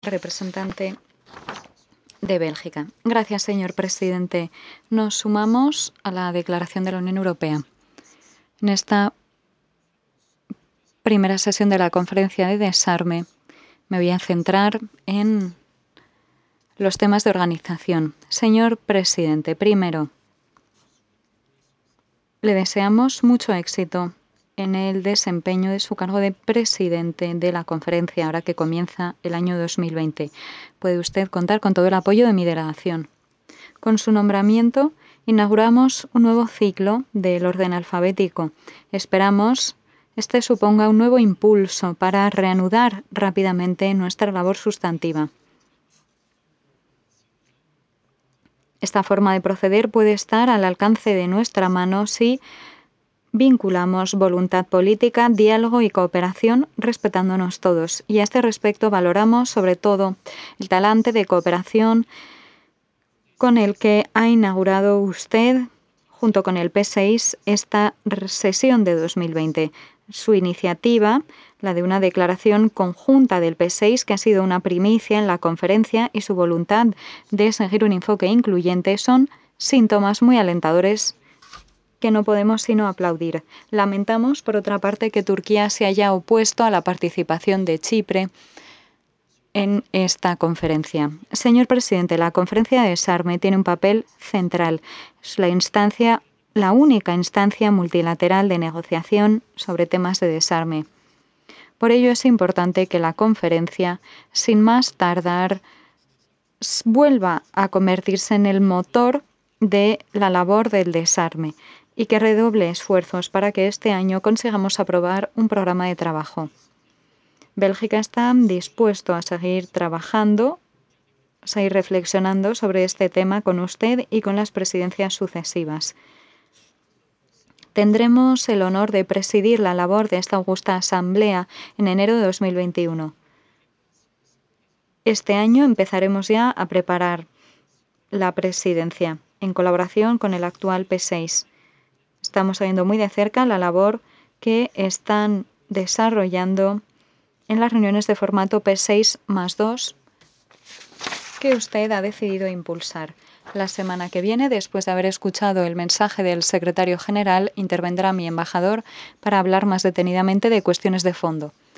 Representante de Bélgica. Gracias, señor presidente. Nos sumamos a la declaración de la Unión Europea. En esta primera sesión de la conferencia de desarme me voy a centrar en los temas de organización. Señor presidente, primero, le deseamos mucho éxito en el desempeño de su cargo de presidente de la conferencia, ahora que comienza el año 2020. Puede usted contar con todo el apoyo de mi delegación. Con su nombramiento, inauguramos un nuevo ciclo del orden alfabético. Esperamos este suponga un nuevo impulso para reanudar rápidamente nuestra labor sustantiva. Esta forma de proceder puede estar al alcance de nuestra mano si vinculamos voluntad política, diálogo y cooperación respetándonos todos. Y a este respecto valoramos sobre todo el talante de cooperación con el que ha inaugurado usted, junto con el P6, esta sesión de 2020. Su iniciativa, la de una declaración conjunta del P6, que ha sido una primicia en la conferencia, y su voluntad de seguir un enfoque incluyente son síntomas muy alentadores que no podemos sino aplaudir. Lamentamos, por otra parte, que Turquía se haya opuesto a la participación de Chipre en esta conferencia. Señor presidente, la conferencia de desarme tiene un papel central. Es la única instancia multilateral de negociación sobre temas de desarme. Por ello es importante que la conferencia, sin más tardar, vuelva a convertirse en el motor de la labor del desarme y que redoble esfuerzos para que este año consigamos aprobar un programa de trabajo. Bélgica está dispuesto a seguir trabajando, a seguir reflexionando sobre este tema con usted y con las presidencias sucesivas. Tendremos el honor de presidir la labor de esta augusta asamblea en enero de 2021. Este año empezaremos ya a preparar la presidencia en colaboración con el actual P6. Estamos siguiendo muy de cerca la labor que están desarrollando en las reuniones de formato P6+2 que usted ha decidido impulsar. La semana que viene, después de haber escuchado el mensaje del secretario general, intervendrá mi embajador para hablar más detenidamente de cuestiones de fondo.